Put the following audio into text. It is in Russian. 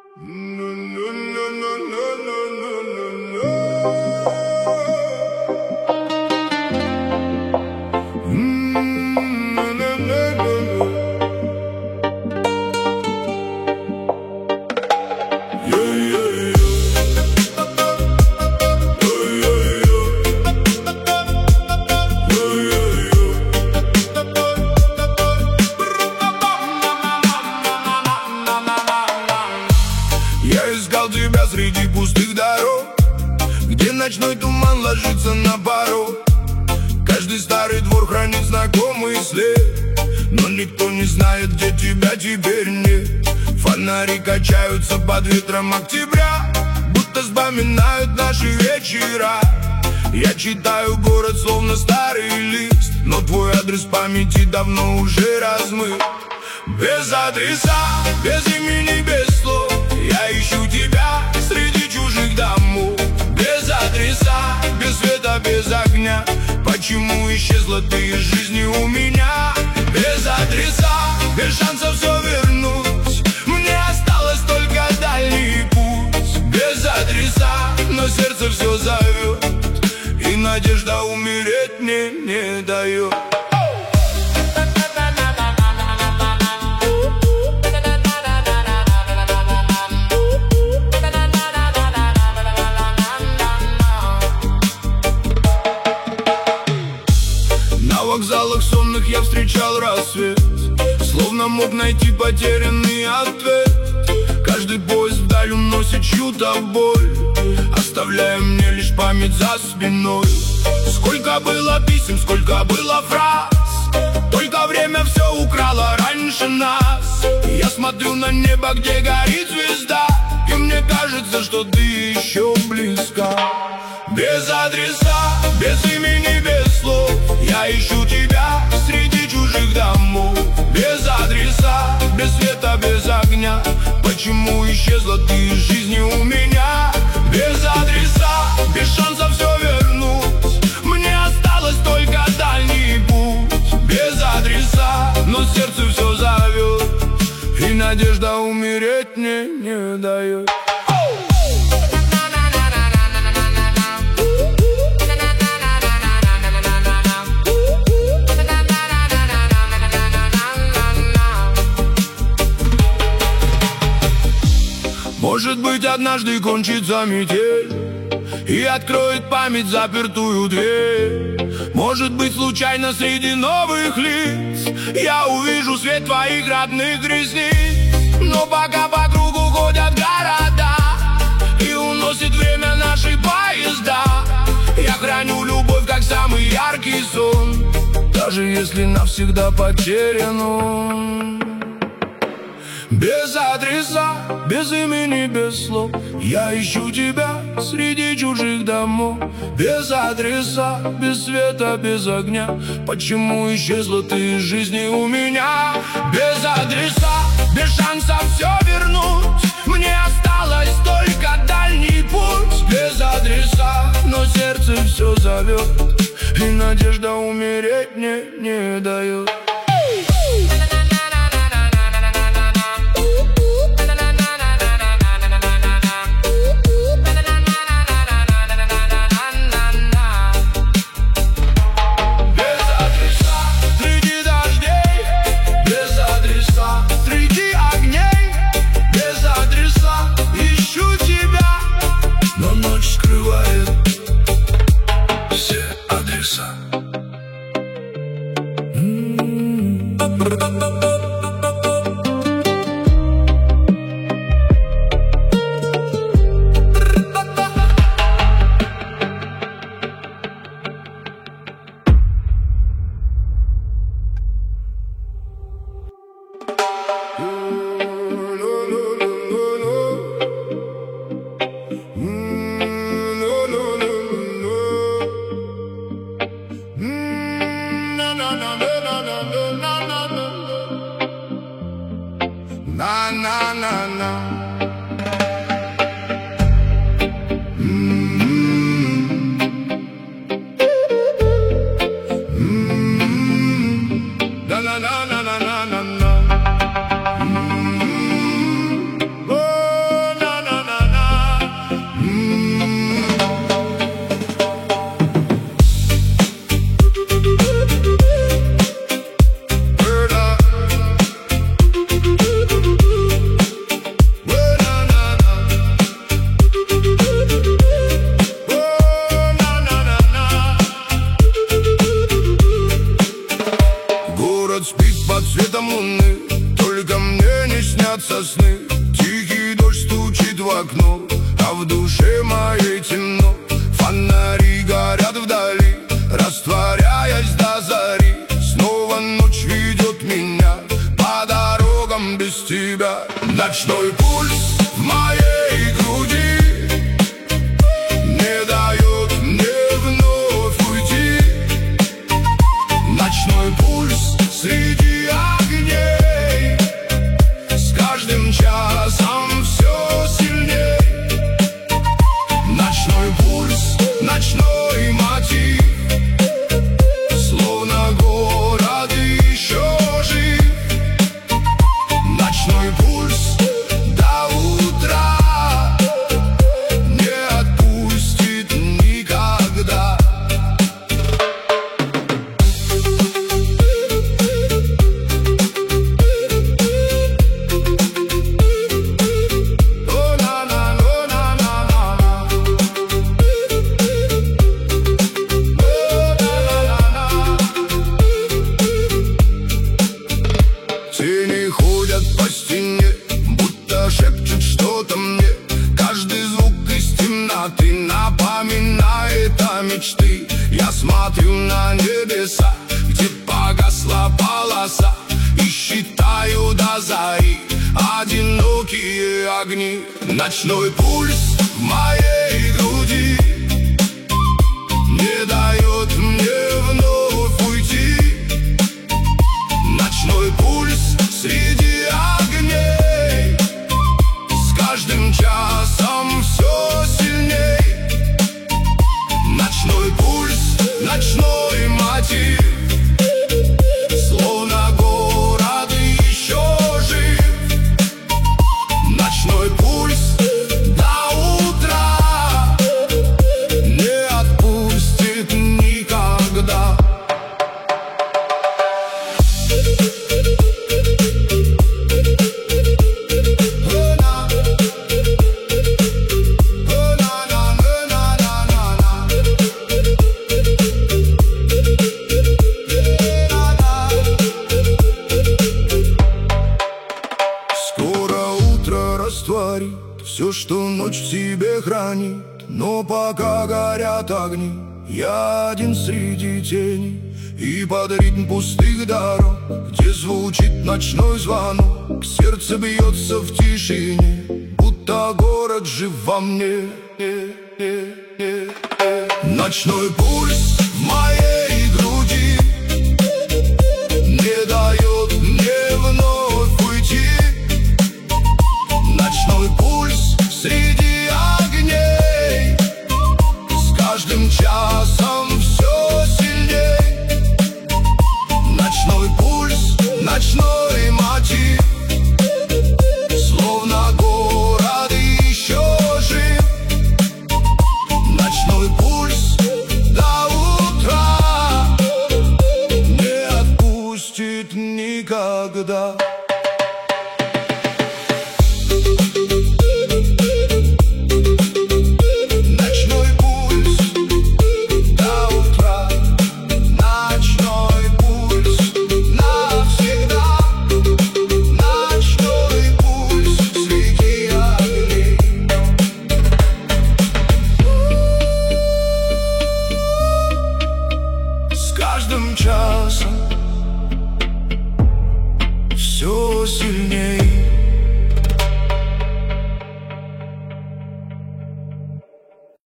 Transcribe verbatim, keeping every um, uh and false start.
Я искал тебя среди пустых дорог, где ночной туман ложится на порог. Каждый старый двор хранит знакомый след, но никто не знает, где тебя теперь нет. Фонари качаются под ветром октября, будто вспоминают наши вечера. Я читаю город, словно старый лист, но твой адрес в памяти давно уже размыт. Без адреса, без имени, без слов я ищу тебя среди чужих домов. Без адреса, без света, без огня, почему исчезла ты из жизни у меня? Без адреса, без шансов все вернуть, мне осталось только дальний путь. Без адреса, но сердце все зовет, и надежда умереть мне не дает. На вокзалах сонных я встречал рассвет, словно мог найти потерянный ответ. Каждый поезд вдаль уносит чью-то боль, оставляя мне лишь память за спиной. Сколько было писем, сколько было фраз, только время все украло раньше нас. Я смотрю на небо, где горит звезда, и мне кажется, что ты еще близка. Без адреса, без имени, без слов я ищу тебя среди чужих домов. Без адреса, без света, без огня, почему исчезла ты из жизни у меня? Без адреса, без шансов все вернуть, мне осталось только дальний путь. Без адреса, но сердце все зовет, и надежда умереть мне не дает. Может быть, однажды кончится метель и откроет память запертую дверь. Может быть, случайно среди новых лиц я увижу свет твоих родных ресниц. Но пока по кругу ходят города и уносит время наши поезда, я храню любовь, как самый яркий сон, даже если навсегда потерян он. Без адреса, без имени, без слов я ищу тебя среди чужих домов. Без адреса, без света, без огня, почему исчезла ты из жизни у меня? Без адреса, без шансов все вернуть, мне осталось только дальний путь. Без адреса, но сердце все зовет, и надежда умереть мне не дает. Na na na na. Mm-hmm. Mm-hmm. Na na na na na na na. Mm-hmm. Oh. сны. Тихий дождь стучит в окно, а в душе моей темно. Фонари горят вдали, растворяясь до зари. Снова ночь ведет меня по дорогам без тебя. Ночной пульс в моей груди не дает мне вновь уйти. Ночной пульс среди огней, с каждым часом все сильней. Ночной пульс, ночной мотив, словно город еще жив. Ночной пульс до утра не отпустит никогда. Тени ходят по стене, будто шепчут что-то мне. Каждый звук из темноты напоминает о мечты. Я смотрю на небеса, где погасла полоса, и считаю до зари одинокие огни. Ночной пульс в моей груди не дает мне вновь уйти. Ночной пульс среди огней, с каждым часом все сильней. Ночной пульс, ночной мотив, словно город еще жив. Ночной пульс до утра не отпустит никогда. Растворит все, что ночь в себе хранит. Но пока горят огни, я один среди теней. И под ритм пустых дорог, где звучит ночной звонок, сердце бьется в тишине, будто город жив во мне. Ночной пульс в моей груди не дает мне вновь уйти. Ночной пульс среди огней, с каждым часом все сильней. Ночной пульс, ночной мотив, словно город еще жив. Ночной пульс до утра не отпустит никогда. Каждым часом все сильнее.